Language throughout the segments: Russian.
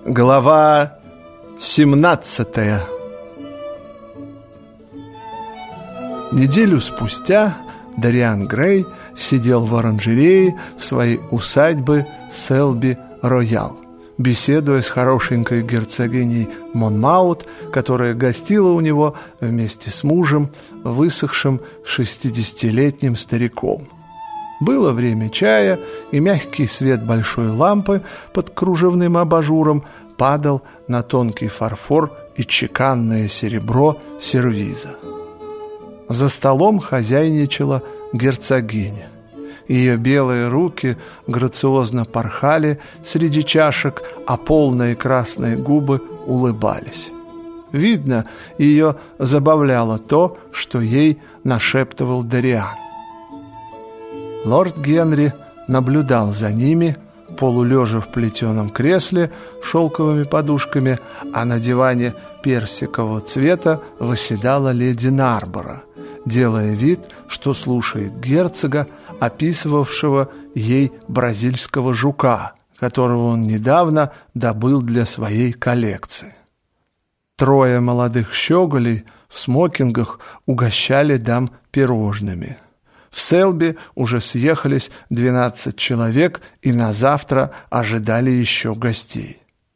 Глава 17. Неделю спустя Дориан Грей сидел в оранжерее своей усадьбы Селби-Роял, беседуя с хорошенькой герцогиней Монмаут, которая гостила у него вместе с мужем, высохшим 60-летним стариком. Было время чая, и мягкий свет большой лампы под кружевным абажуром падал на тонкий фарфор и чеканное серебро сервиза. За столом хозяйничала герцогиня. Ее белые руки грациозно порхали среди чашек, а полные красные губы улыбались. Видно, ее забавляло то, что ей нашептывал Дориан. Лорд Генри наблюдал за ними, полулежа в плетеном кресле с шелковыми подушками, а на диване персикового цвета восседала леди Нарбора, делая вид, что слушает герцога, описывавшего ей бразильского жука, которого он недавно добыл для своей коллекции. Трое молодых щеголей в смокингах угощали дам пирожными. В Селби уже съехались 12 человек, и на завтра ожидали еще гостей.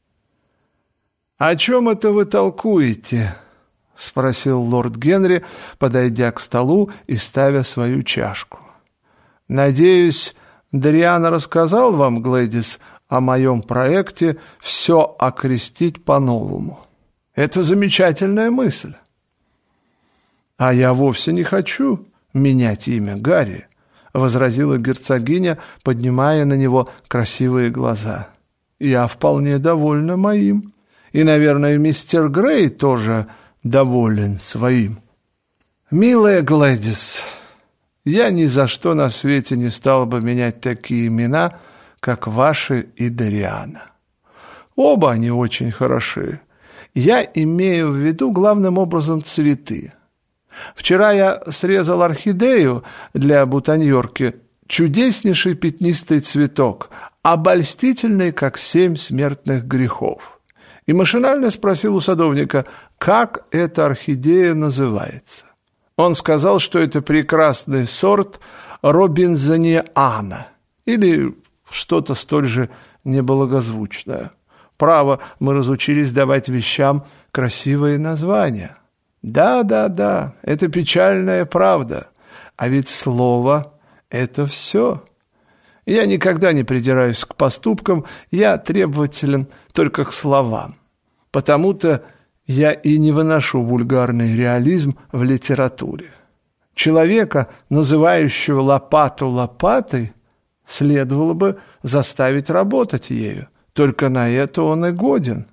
«О чем это вы толкуете?» — спросил лорд Генри, подойдя к столу и ставя свою чашку. «Надеюсь, Дориан рассказал вам, Глэдис, о моем проекте «Все окрестить по-новому». Это замечательная мысль». «А я вовсе не хочу менять имя, Гарри», — возразила герцогиня, поднимая на него красивые глаза. «Я вполне довольна моим. И, наверное, мистер Грей тоже доволен своим». «Милая Глэдис, я ни за что на свете не стал бы менять такие имена, как ваши и Дориана. Оба они очень хороши. Я имею в виду главным образом цветы. Вчера я срезал орхидею для бутоньерки, чудеснейший пятнистый цветок, обольстительный, как 7 смертных грехов. И машинально спросил у садовника, как эта орхидея называется. Он сказал, что это прекрасный сорт робинзониана или что-то столь же неблагозвучное. Право, мы разучились давать вещам красивые названия. Да, это печальная правда. А ведь слово — это все. Я никогда не придираюсь к поступкам, я требователен только к словам. Потому-то я и не выношу вульгарный реализм в литературе. Человека, называющего лопату лопатой, следовало бы заставить работать ею. Только на это он и годен.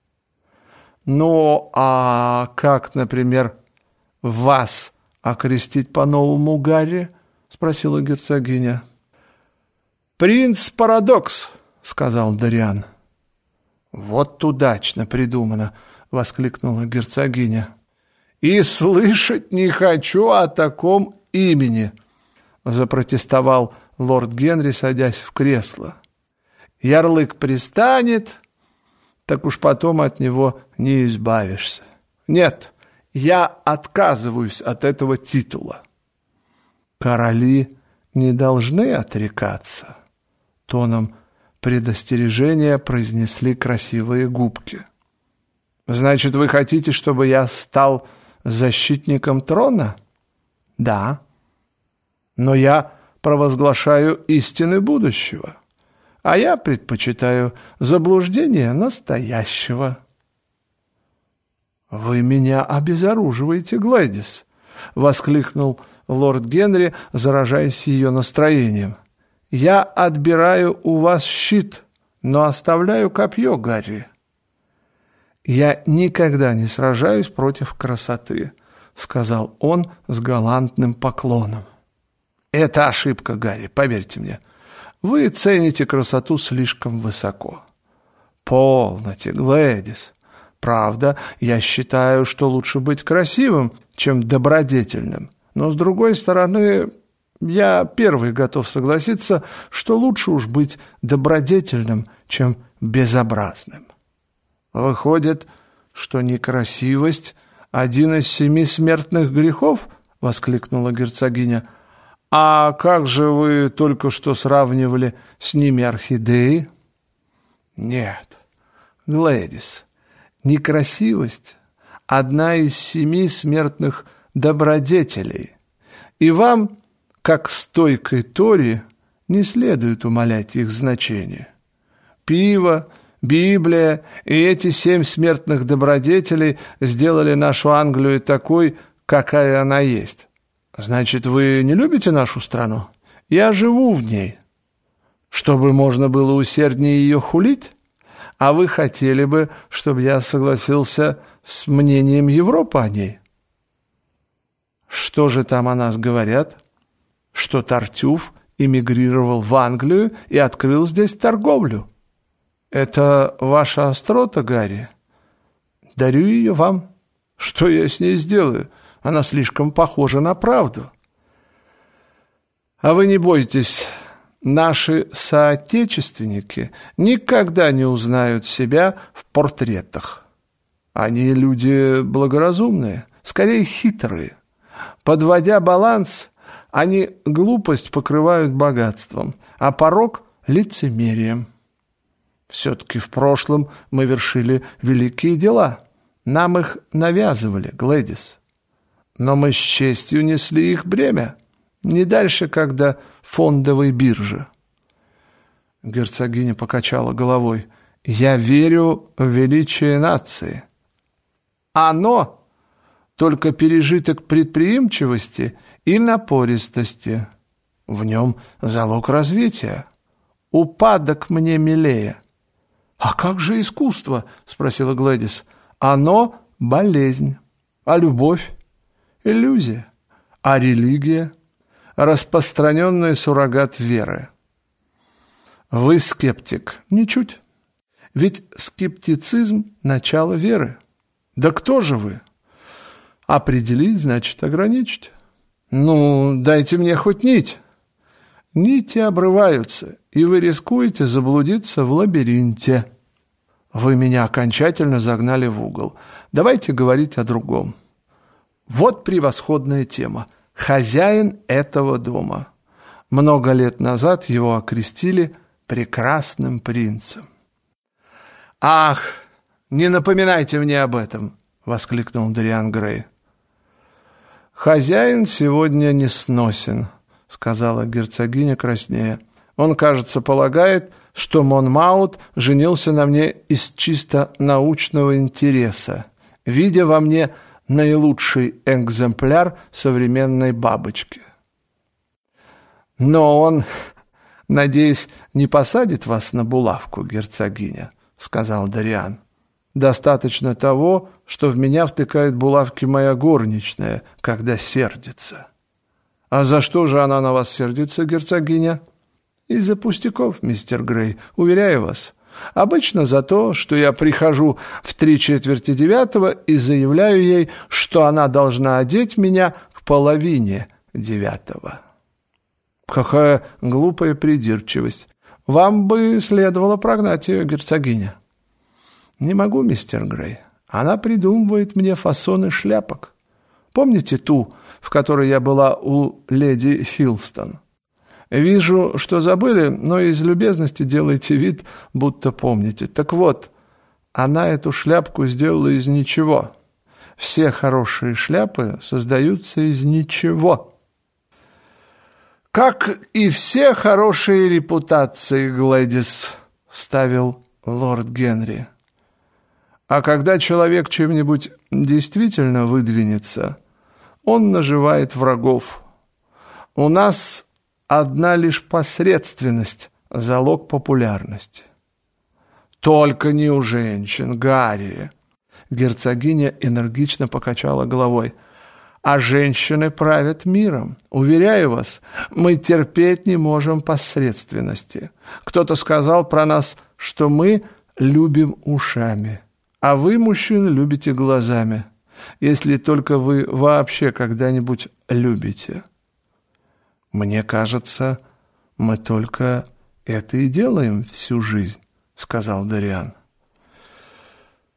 Ну, а как, например, вас окрестить по-новому, Гарри? — спросила герцогиня. «Принц Парадокс», — сказал Дориан. «Вот удачно придумано», — воскликнула герцогиня. «И слышать не хочу о таком имени», — запротестовал лорд Генри, садясь в кресло. «Ярлык пристанет, так уж потом от него не избавишься. Нет, я отказываюсь от этого титула». «Короли не должны отрекаться», — тоном предостережения произнесли красивые губки. «Значит, вы хотите, чтобы я стал защитником трона?» «Да. Но я провозглашаю истины будущего, а я предпочитаю заблуждение настоящего». «Вы меня обезоруживаете, Глэдис», — воскликнул лорд Генри, заражаясь ее настроением. «Я отбираю у вас щит, но оставляю копье, Гарри». «Я никогда не сражаюсь против красоты», — сказал он с галантным поклоном. «Это ошибка, Гарри, поверьте мне. Вы цените красоту слишком высоко». «Полноте, Глэдис. Правда, я считаю, что лучше быть красивым, чем добродетельным. Но, с другой стороны, я первый готов согласиться, что лучше уж быть добродетельным, чем безобразным». Выходит, что некрасивость — один из 7 смертных грехов? — воскликнула герцогиня. А как же вы только что сравнивали с ними орхидеи? Нет, Глэдис, некрасивость — одна из 7 смертных добродетелей. И вам, как стойкой Тори, не следует умалять их значение. Пиво, Библия и эти 7 смертных добродетелей сделали нашу Англию такой, какая она есть. Значит, вы не любите нашу страну? Я живу в ней. Чтобы можно было усерднее ее хулить? А вы хотели бы, чтобы я согласился с мнением Европы о ней? Что же там о нас говорят? Что Тартюф эмигрировал в Англию и открыл здесь торговлю. Это ваша острота, Гарри? Дарю ее вам. Что я с ней сделаю? Она слишком похожа на правду. А вы не бойтесь, наши соотечественники никогда не узнают себя в портретах. Они люди благоразумные, скорее хитрые. Подводя баланс, они глупость покрывают богатством, а порок — лицемерием. Все-таки в прошлом мы вершили великие дела. Нам их навязывали, Глэдис. Но мы с честью несли их бремя, не дальше, как до фондовой биржи. Герцогиня покачала головой. Я верю в величие нации. Оно только пережиток предприимчивости и напористости. В нем залог развития. Упадок мне милее. «А как же искусство?» — спросила Глэдис. «Оно — болезнь, а любовь — иллюзия, а религия — распространенный суррогат веры». «Вы скептик?» «Ничуть. Ведь скептицизм — начало веры». «Да кто же вы?» «Определить значит ограничить». «Ну, дайте мне хоть нить». «Нити обрываются, и вы рискуете заблудиться в лабиринте». «Вы меня окончательно загнали в угол. Давайте говорить о другом». Вот превосходная тема. Хозяин этого дома. Много лет назад его окрестили прекрасным принцем. «Ах, не напоминайте мне об этом!» — воскликнул Дориан Грей. «Хозяин сегодня несносен», — сказала герцогиня краснея. «Он, кажется, полагает, что Монмаут женился на мне из чисто научного интереса, видя во мне наилучший экземпляр современной бабочки. Но он, надеюсь, не посадит вас на булавку, герцогиня», — сказал Дориан. «Достаточно того, что в меня втыкает булавки моя горничная, когда сердится». «А за что же она на вас сердится, герцогиня?» «Из-за пустяков, мистер Грей, уверяю вас. Обычно за то, что я прихожу в 3:45 и заявляю ей, что она должна одеть меня к 8:30. Какая глупая придирчивость. Вам бы следовало прогнать ее, герцогиня». «Не могу, мистер Грей. Она придумывает мне фасоны шляпок. Помните ту, в которой я была у леди Хилстон? Вижу, что забыли, но из любезности делайте вид, будто помните. Так вот, она эту шляпку сделала из ничего. Все хорошие шляпы создаются из ничего». «Как и все хорошие репутации, Глэдис», — вставил лорд Генри. «А когда человек чем-нибудь действительно выдвинется, он наживает врагов. У нас одна лишь посредственность — залог популярности». «Только не у женщин, Гарри!» Герцогиня энергично покачала головой. «А женщины правят миром. Уверяю вас, мы терпеть не можем посредственности. Кто-то сказал про нас, что мы любим ушами, а вы, мужчины, любите глазами. Если только вы вообще когда-нибудь любите». «Мне кажется, мы только это и делаем всю жизнь», — сказал Дориан.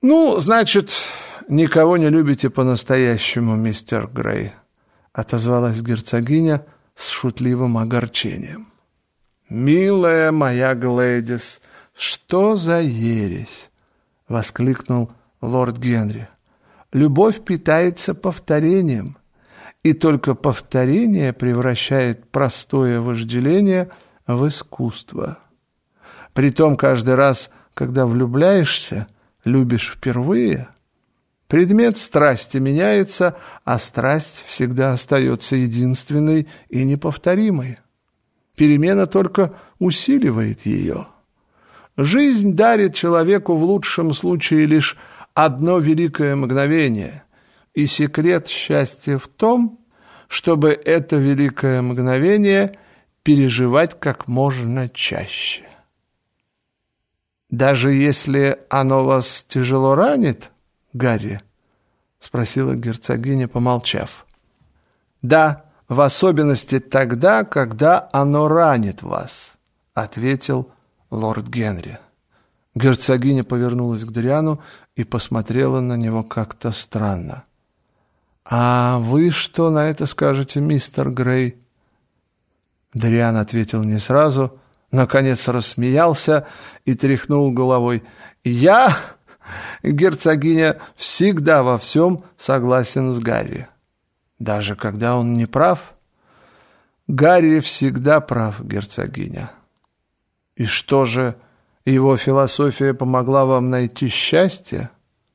«Ну, значит, никого не любите по-настоящему, мистер Грей», — отозвалась герцогиня с шутливым огорчением. «Милая моя Глэдис, что за ересь!» — воскликнул лорд Генри. «Любовь питается повторением, и только повторение превращает простое вожделение в искусство. Притом каждый раз, когда влюбляешься, любишь впервые, предмет страсти меняется, а страсть всегда остается единственной и неповторимой. Перемена только усиливает ее. Жизнь дарит человеку в лучшем случае лишь одно великое мгновение, и секрет счастья в том, чтобы это великое мгновение переживать как можно чаще. «Даже если оно вас тяжело ранит, Гарри?» — спросила герцогиня, помолчав. «Да, в особенности тогда, когда оно ранит вас», — ответил лорд Генри. Герцогиня повернулась к Дориану и посмотрела на него как-то странно. «А вы что на это скажете, мистер Грей?» Дориан ответил не сразу, наконец рассмеялся и тряхнул головой. «Я, герцогиня, всегда во всем согласен с Гарри. Даже когда он не прав?» «Гарри всегда прав, герцогиня». «И что же, его философия помогла вам найти счастье?»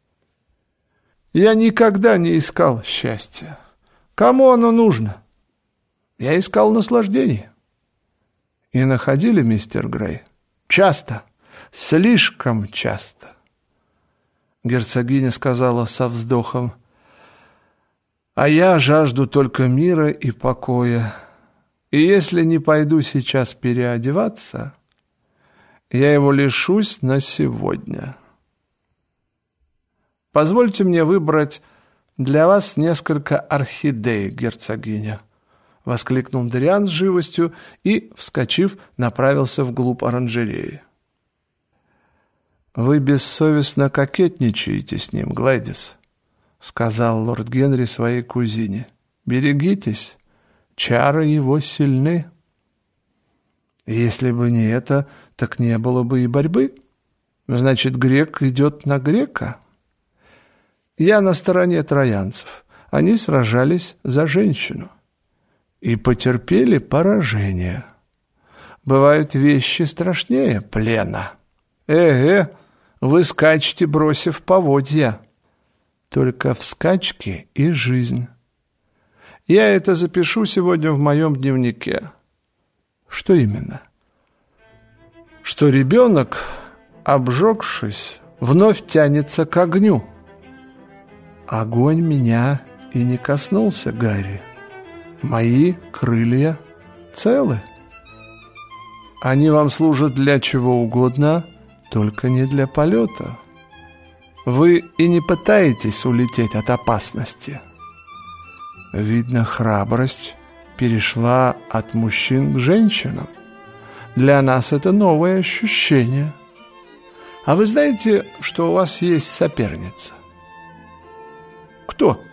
«Я никогда не искал счастья. Кому оно нужно? Я искал наслаждение». «И находили, мистер Грей?» «Часто, слишком часто». Герцогиня сказала со вздохом: «А я жажду только мира и покоя, и если не пойду сейчас переодеваться, я его лишусь на сегодня. Позвольте мне выбрать для вас несколько орхидей, герцогиня», — воскликнул Дориан с живостью и, вскочив, направился вглубь оранжереи. «Вы бессовестно кокетничаете с ним, Глэдис», — сказал лорд Генри своей кузине. «Берегитесь, чары его сильны». «Если бы не это, так не было бы и борьбы. Значит, грек идет на грека». «Я на стороне троянцев. Они сражались за женщину и потерпели поражение. Бывают вещи страшнее плена. Вы скачете, бросив поводья. Только в скачке и жизнь. Я это запишу сегодня в моем дневнике». «Что именно?» «Что ребенок, обжегшись, вновь тянется к огню». «Огонь меня и не коснулся, Гарри. Мои крылья целы. Они вам служат для чего угодно, только не для полета. Вы и не пытаетесь улететь от опасности. Видно, храбрость перешла от мужчин к женщинам. Для нас это новое ощущение. А вы знаете, что у вас есть соперница?» «Кто?»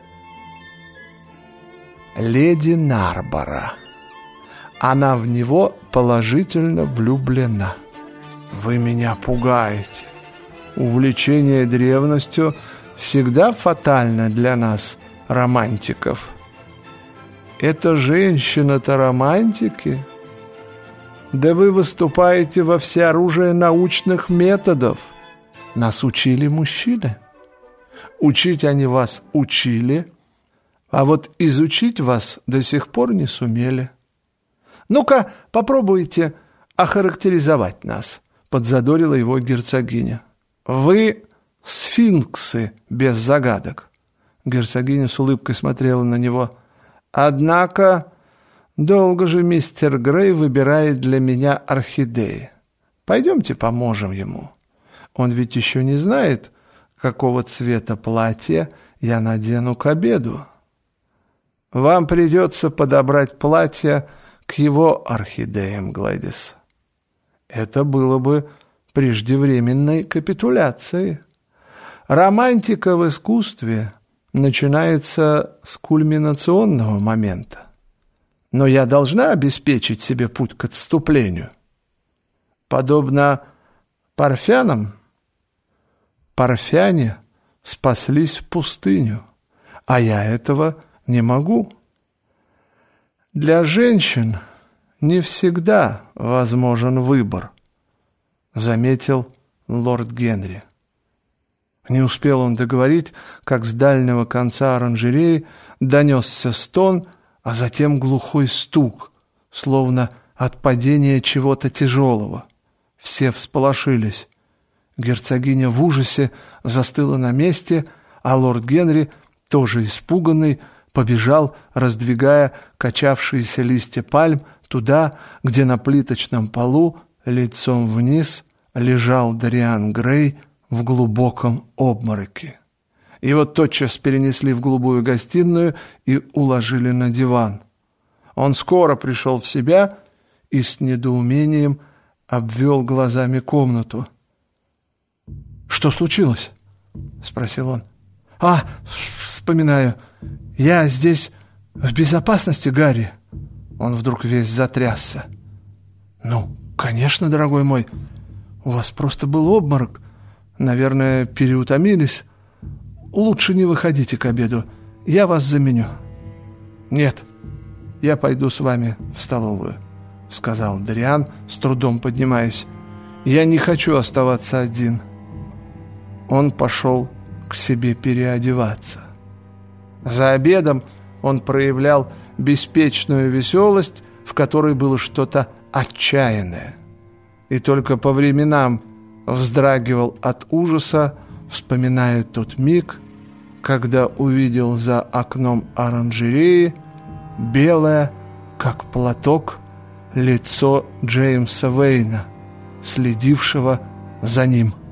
«Леди Нарбора. Она в него положительно влюблена». «Вы меня пугаете. Увлечение древностью всегда фатально для нас, романтиков». «Это женщина-то романтики? Да вы выступаете во всеоружие научных методов. Нас учили мужчины. Учить они вас учили, а вот изучить вас до сих пор не сумели. Ну-ка, попробуйте охарактеризовать нас», — подзадорила его герцогиня. «Вы сфинксы без загадок». Герцогиня с улыбкой смотрела на него. «Однако долго же мистер Грей выбирает для меня орхидеи. Пойдемте поможем ему. Он ведь еще не знает, какого цвета платье я надену к обеду. Вам придется подобрать платье к его орхидеям, Глэдис. Это было бы преждевременной капитуляцией. Романтика в искусстве начинается с кульминационного момента. Но я должна обеспечить себе путь к отступлению. Подобно парфянам, парфяне спаслись в пустыню, а я этого не могу. Для женщин не всегда возможен выбор, заметил лорд Генри. Не успел он договорить, как с дальнего конца оранжереи донесся стон, а затем глухой стук, словно от падения чего-то тяжелого. Все всполошились. Герцогиня в ужасе застыла на месте, а лорд Генри, тоже испуганный, побежал, раздвигая качавшиеся листья пальм, туда, где на плиточном полу, лицом вниз, лежал Дориан Грей в глубоком обмороке. Его тотчас перенесли в голубую гостиную и уложили на диван. Он скоро пришел в себя и с недоумением обвел глазами комнату. «Что случилось?» — спросил он. Вспоминаю. Я здесь в безопасности, Гарри?» Он вдруг весь затрясся. «Ну, конечно, дорогой мой. У вас просто был обморок. Наверное, переутомились. Лучше не выходите к обеду. Я вас заменю». «Нет, я пойду с вами в столовую», — сказал Дориан, с трудом поднимаясь. «Я не хочу оставаться один». Он пошел к себе переодеваться. За обедом он проявлял беспечную веселость, в которой было что-то отчаянное, и только по временам вздрагивал от ужаса, вспоминая тот миг, когда увидел за окном оранжереи белое, как платок, лицо Джеймса Вейна, следившего за ним.